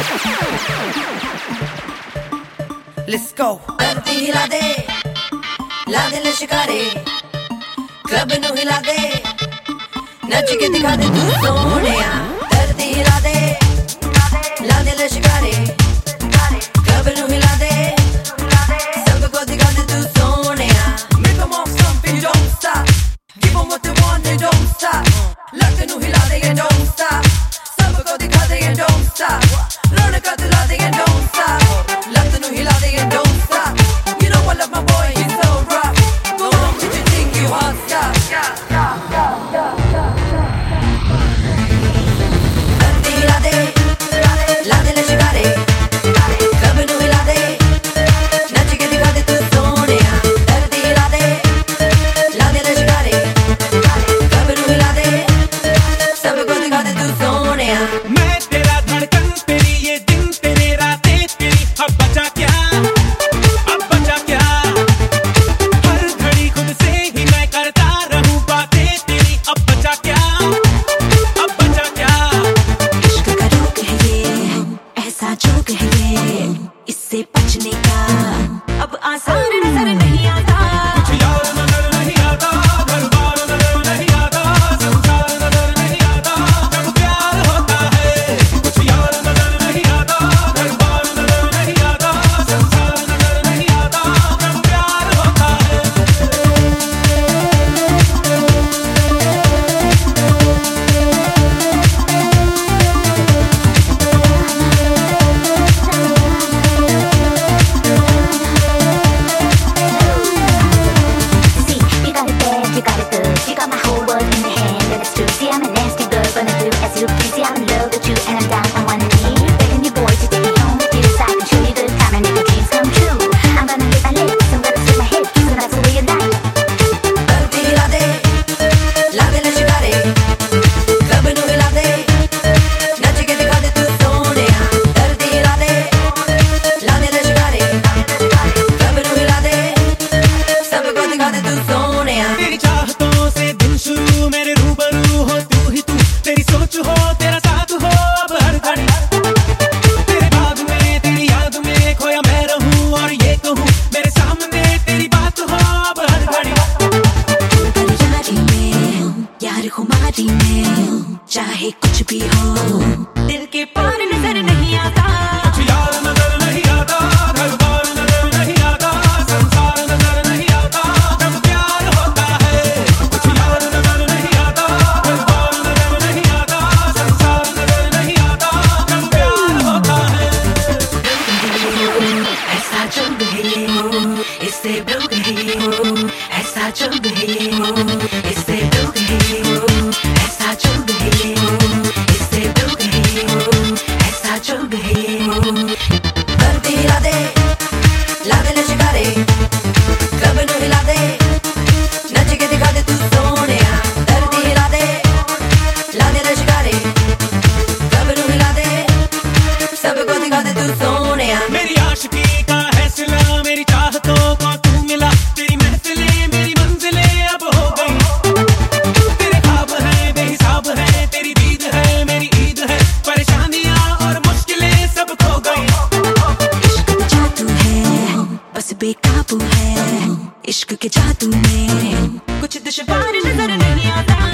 Let's go. धरती हिला दे, ला दे लश्कारे, club नू हिला दे, नच के दिखा दे तू सोनिया। धरती हिला दे, ला दे लश्कारे, क्लब नू हिला दे, सबको दिखा दे तू Sonia. Make them off something, don't stop. Give them what they want, they don't stop. लक नू हिला दे, don't stop. सबको दिखा दे, don't stop. रौनक दिला दे, don't stop. लक नू हिला दे, don't stop. You know I love my boy, he's so rough. Go on with your thing, you hot stuff. धरती हिला दे, ला दे लश्कारे, क्लब नू हिला दे, नच के दिखा दे तू सोनिया। धरती हिला दे, ला दे लश्कारे, क्लब नू हिला दे, सबको दिखा दे तू सोनिया। मैं तेरा धड़कन तेरी ये दिन तेरे रातें तेरी अब बचा क्या हर घड़ी खुद से ही मैं करता रहूं बातें तेरी अब बचा क्या इश्क का रोग है ये, ऐसा जोग है ये, इससे बचने का अब आसान नजर नहीं आता। कुछ यार नजर नहीं आता, घर बार नजर नहीं आता, संसार नजर नहीं आता जब प्यार होता है। कुछ यार नजर नहीं आता, घर बार नजर नहीं आता, संसार नजर नहीं आता जब प्यार होता है। See, you got it bad, you got it good, you got my whole world in your hand, and it's true. See, I'm a nasty bird, but I do as you please. See, I'm in love with you, and I'm down on one knee, begging you boy to take me home with you, so I can show you good time and make your dreams come true. I'm gonna hit my lips, I'm gonna swim my hips, and that's the way you like. धरती हिला दे, ला दे लश्कारे, club नू हिला दे, नच के दिखा दे तू सोनिया। धरती हिला दे, ला दे लश्कारे, क्लब नू हिला दे, सबको दिखा दे तू सोनिया। तेरी चाहतों से दिन शुरू मेरे रूबरू हो तू ही तू, तेरी सोच हो तेरा साथ हो अब हर घड़ी, तेरे बाग में तेरी याद में खोया मैं रहूं और ये कहूं मेरे सामने तेरी बात हो अब हर घड़ी। यारी में, यार खुमारी में, चाहे कुछ भी हो, दिल के पार नजर नहीं आता। कुछ यार नजर नहीं आता, घर बार नजर नहीं आता, संसार नजर नहीं आता जब प्यार होता है। कुछ यार नजर नहीं आता, घर बार नजर नहीं आता, संसार नजर नहीं आता जब प्यार होता है। ऐसा जोग है ये, इससे ब्रोग है ये, ऐसा जोग है ये, इससे ब्रोग है ये, ऐसा जोग है ये, इससे ब्रोग है ये, ऐसा जोग है ये। धरती हिला दे, ला दे लश्कारे, क्लब नू हिला दे, नच के दिखा दे तू सोनिया। धरती हिला दे, ला दे लश्कारे, क्लब नू हिला दे, सबको दिखा दे तू सोनिया। मेरी आशिकी का है सिला, मेरी चाहतों को तू मिला, तेरी महफिलें मेरी मंजिलें अब हो गई, तेरे ख्वाब हैं बेहिसाब हैं, तेरी दीद है मेरी ईद है, परेशानियां और मुश्किलें सब खो गई। इश्क का जादू है, बस बेकाबू है, इश्क के जादू में कुछ दुश्वार नजर नहीं आता।